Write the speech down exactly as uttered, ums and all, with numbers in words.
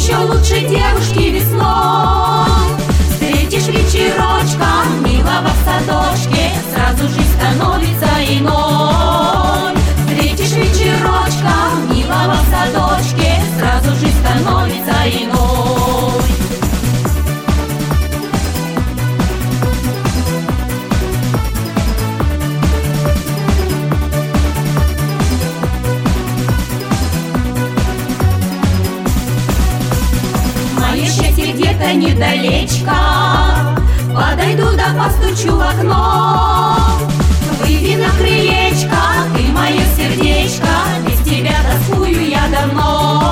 еще лучше девушки весной. Встретишь вечерочком милого в садочке, сразу жизнь становится иной. Встретишь вечерочком милого в садочке, сразу жизнь становится иной. Мое счастье где-то недалечко, подойду да постучу в окно. Выйди на крылечко, ты мое сердечко, без тебя тоскую я давно.